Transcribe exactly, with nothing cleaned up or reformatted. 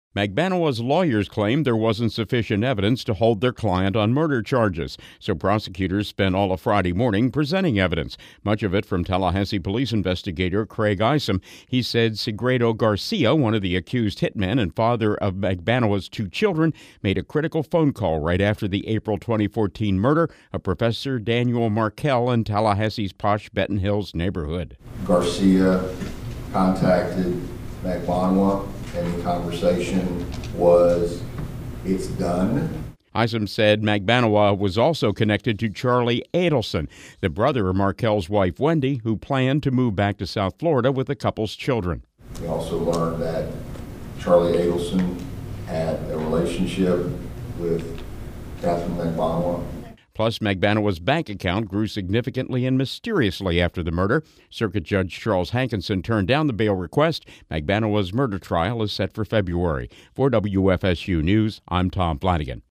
Magbanowa's lawyers claimed there wasn't sufficient evidence to hold their client on murder charges, so prosecutors spent all of Friday morning presenting evidence, much of it from Tallahassee police investigator Craig Isom. He said Sigredo Garcia, one of the accused hitmen and father of Magbanowa's two children, made a critical phone call right after the April twenty fourteen murder of Professor Daniel Markel in Tallahassee's posh Benton Hills neighborhood. Garcia contacted Magbanowa, and the conversation was, "It's done." Isom said Magbanowa was also connected to Charlie Adelson, the brother of Markel's wife Wendy, who planned to move back to South Florida with the couple's children. We also learned that Charlie Adelson had a relationship with Catherine Magbanowa. Plus, Magbanowa's bank account grew significantly and mysteriously after the murder. Circuit Judge Charles Hankinson turned down the bail request. Magbanowa's murder trial is set for February. For W F S U News, I'm Tom Flanagan.